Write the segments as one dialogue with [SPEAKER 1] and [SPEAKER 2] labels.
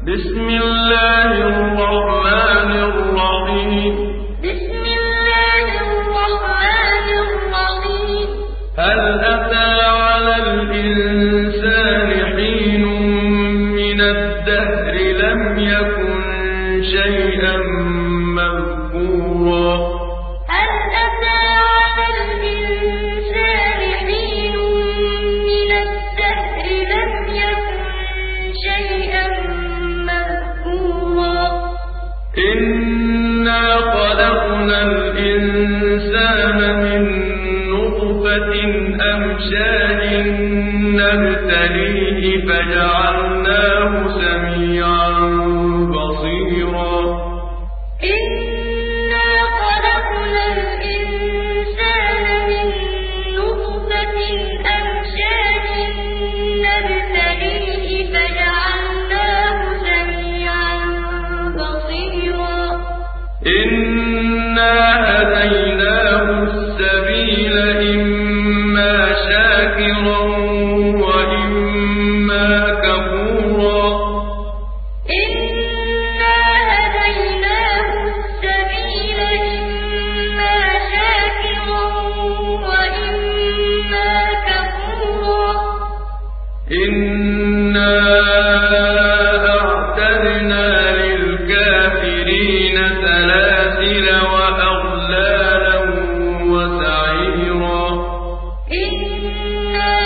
[SPEAKER 1] بسم الله الرحمن الرحيم
[SPEAKER 2] بسم الله الرحمن الرحيم
[SPEAKER 1] هل أتى على الإنسان حين من الدهر لم يكن شيئا مذكورا
[SPEAKER 2] هل أتى على الإنسان حين من الدهر لم يكن شيئا مذكورا
[SPEAKER 1] إنا خلقنا الإنسان من نطفة أمشاج نبتليه فجعلناه سميعا بصيرا
[SPEAKER 2] إنا خلقنا الإنسان من نطفة أمشاج نبتليه فجعلناه سميعا بصيرا
[SPEAKER 1] إنا هديناه السبيل إما شاكرا وإما كفورا
[SPEAKER 2] إنا هديناه السبيل إما شاكرا وإما كفورا
[SPEAKER 1] إنا أعتدنا للكافرين سلاسل وأغلالا وسعيرا
[SPEAKER 2] إنا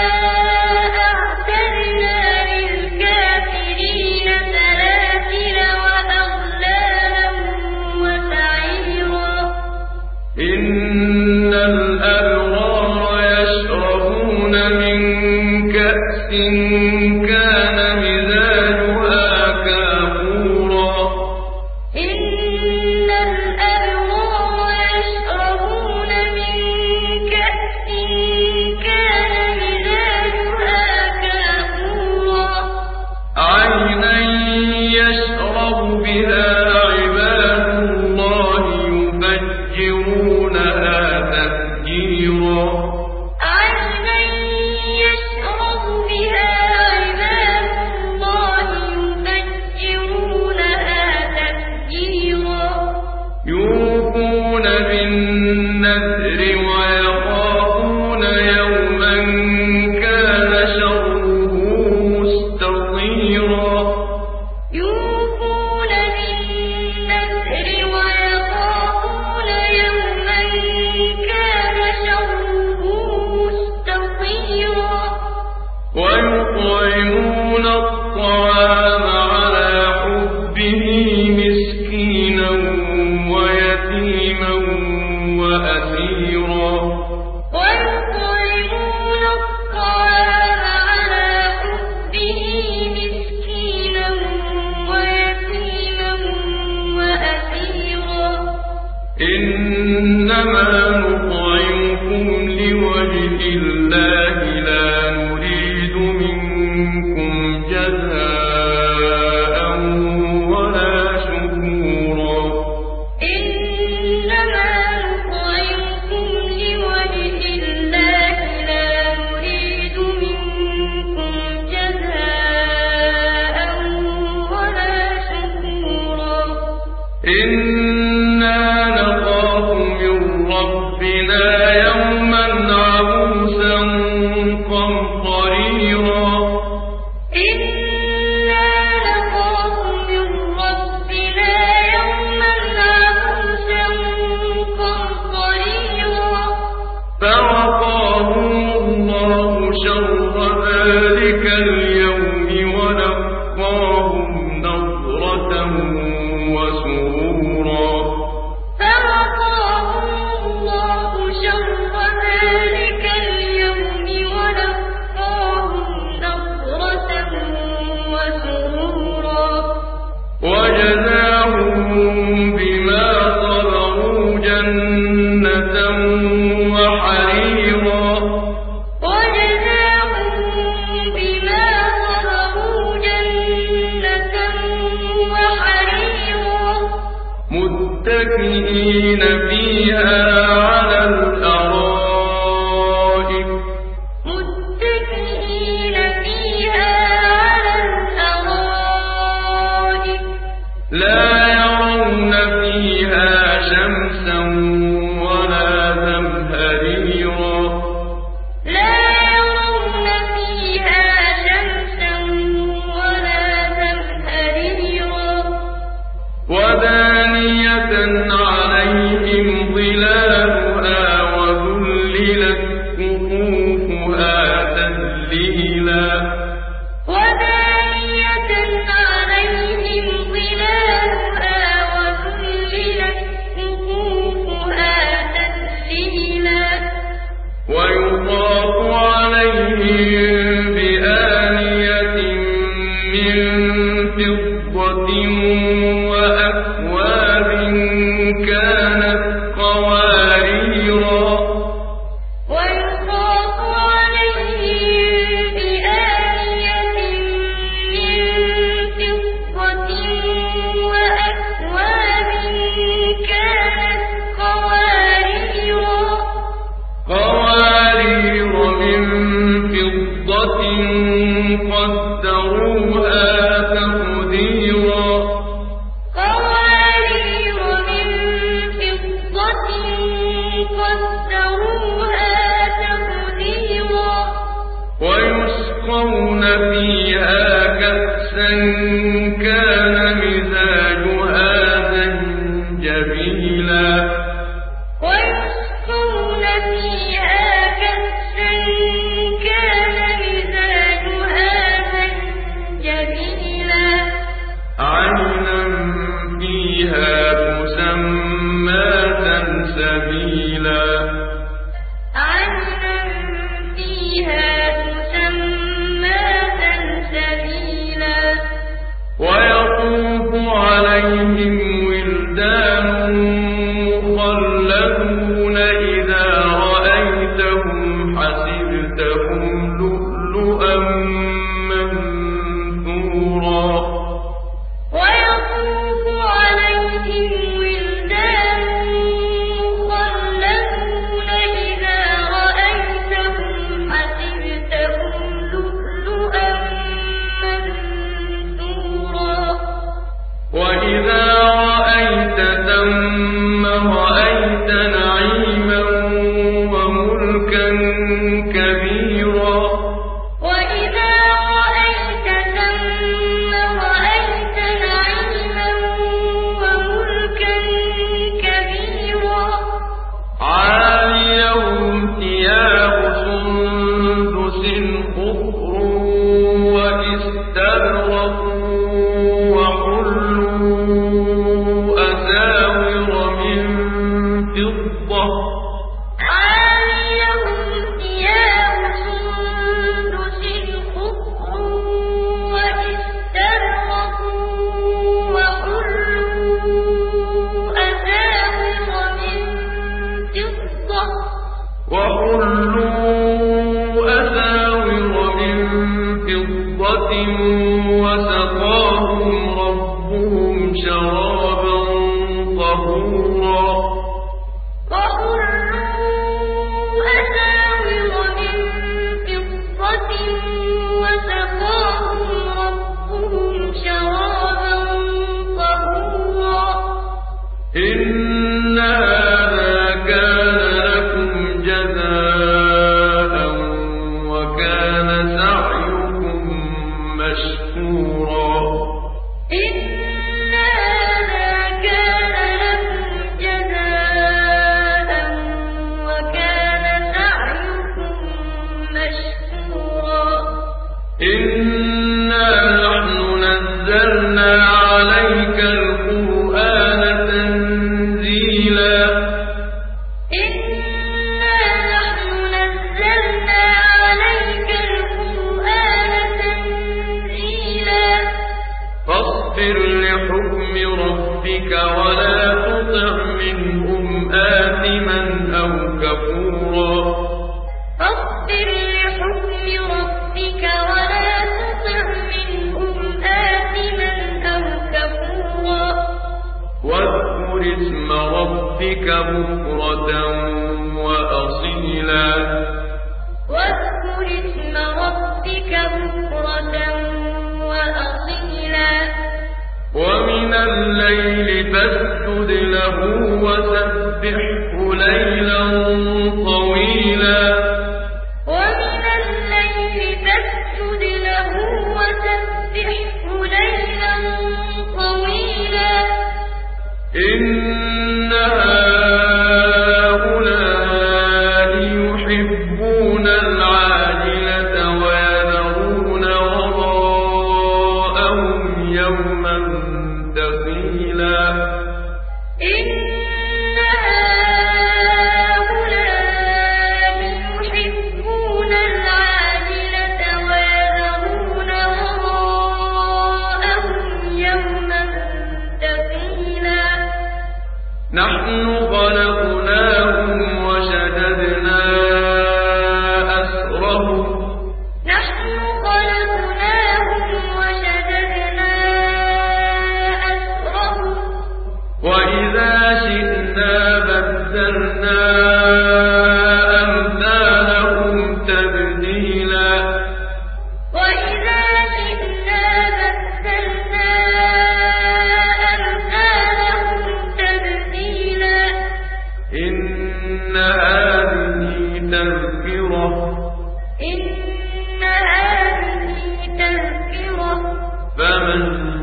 [SPEAKER 2] أعتدنا للكافرين سلاسل وأغلالا وسعيرا
[SPEAKER 1] إن الأبرار يشربون من كأس كان مزاجها كافورا
[SPEAKER 2] إن الأبرار يشربون من كأس كان مزاجها كافورا
[SPEAKER 1] عينا يشرب بها عباد الله يفجرونها تفجيرا
[SPEAKER 2] عينا يشرب بها عباد الله يفجرونها تفجيرا
[SPEAKER 1] يوفون بالنذر ويخافون يوما كان شره مستطيرا
[SPEAKER 2] يوفون بالنذر ويخافون يوما كان شره مستطيرا
[SPEAKER 1] ويطعمون الطعام على حبه مسكينا ويتيما وأسيرا
[SPEAKER 2] ويطعمون الطعام على حبه مسكينا ويتيما وأسيرا
[SPEAKER 1] إنما نطعمكم لوجه الله لا نريد منكم جزاء ولا شكورا
[SPEAKER 2] إنما نطعمكم لوجه الله لا نريد منكم جزاء ولا شكورا
[SPEAKER 1] إنا نخاف من ربنا يوما عبوسا قمطريرا
[SPEAKER 2] إنا نخاف من ربنا يوما عبوسا قمطريرا
[SPEAKER 1] فوقاهم الله شر ذلك اليوم ولقاهم نضرة وسرورا
[SPEAKER 2] فوقاهم الله شر ذلك اليوم ولقاهم نضرة وسرورا
[SPEAKER 1] وجزاهم بما صبروا جنة وحريرا
[SPEAKER 2] وجزاهم بما صبروا جنة وحريرا
[SPEAKER 1] متكئين فيها على الأرائك
[SPEAKER 2] متكئين فيها على الأرائك
[SPEAKER 1] لا يرون فيها شمسا ولا زمهريرا
[SPEAKER 2] لا يرون فيها شمسا ولا زمهريرا
[SPEAKER 1] ودانية عليهم ظلالها وذللت قطوفها تذليلا
[SPEAKER 2] ودانية عليهم ظلالها وذللت قطوفها تذليلا
[SPEAKER 1] ويطاف عليهم بآنية من فضة وأكواب كانت قواريرا
[SPEAKER 2] ويطاف عليهم بآنية من فضة وأكواب كانت
[SPEAKER 1] قوارير من فضة قدروها تقديرا
[SPEAKER 2] قوارير من فضة قدروها تقديرا
[SPEAKER 1] ويسقون فيها كأسا كان مزاجها زنجبيلا
[SPEAKER 2] ويسقون فيها كأسا كان مزاجها زنجبيلا
[SPEAKER 1] عينا فيها تسمى سلسبيلا
[SPEAKER 2] عينا فيها تسمى سلسبيلا
[SPEAKER 1] ويطوف عليهم ولدان مخلدون إذا رأيتهم حسبتهم لؤلؤا منثورا
[SPEAKER 2] ويطوف عليهم ولدان مخلدون إذا رأيتهم حسبتهم لؤلؤا منثورا
[SPEAKER 1] وإذا رأيت ثم رأيت نعيما وملكا كبيرا
[SPEAKER 2] وإذا رأيت ثم رأيت نعيما وملكا كبيرا
[SPEAKER 1] عاليهم ثياب سندس خضر واستبرق وحلوا أساور من فضة
[SPEAKER 2] عاليهم ثياب سندس خضر واستبرق وحلوا أساور من فضة
[SPEAKER 1] وسقاهم ربهم شرابا طهورا
[SPEAKER 2] وحلوا أساور من فضة وسقاهم ربهم شرابا طهورا
[SPEAKER 1] إن هذا كان لكم جزاء وكان سعيكم مشكورا
[SPEAKER 2] إن هذا كان لكم جزاء وكان سعيكم مشكورا
[SPEAKER 1] إنا نحن نزلنا عليك القرآن تنزيلا
[SPEAKER 2] إنا نحن نزلنا عليك القرآن تنزيلا
[SPEAKER 1] فاصبر لحكم ربك ولا تطع منهم آثما أو كفورا
[SPEAKER 2] فاصبر لحكم ربك ولا تطع منهم آثما أو كفورا
[SPEAKER 1] واذكر اسم ربك بكرة وأصيلا
[SPEAKER 2] واذكر اسم ربك بكرة وأصيلا
[SPEAKER 1] ومن الليل فاسجد له وسبحه ليلا طويلا
[SPEAKER 2] ومن الليل فاسجد له وسبحه ليلا طويلا
[SPEAKER 1] إن هؤلاء يحبون العاجلة ويذرون وراءهم يوما ثقيلا
[SPEAKER 2] إن هؤلاء يحبون العاجلة ويذرون وراءهم يوما ثقيلا
[SPEAKER 1] نحن خلقناهم وشددنا أسرهم وإذا شئنا بدلنا أمثالهم تبديلا إن هذه تذكرة فمن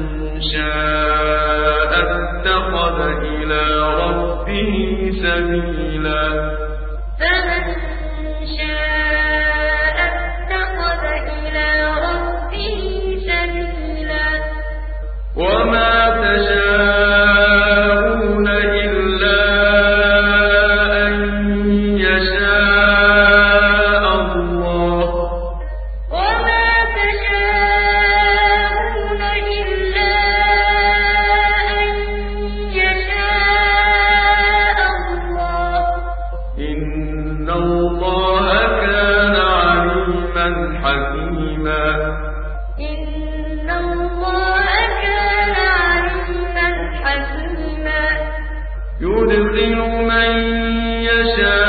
[SPEAKER 1] شاء اتخذ إلى ربه سبيلا وما تشاءون إلا أن يشاء الله إن الله كان عليما حكيما يدخل من يشاء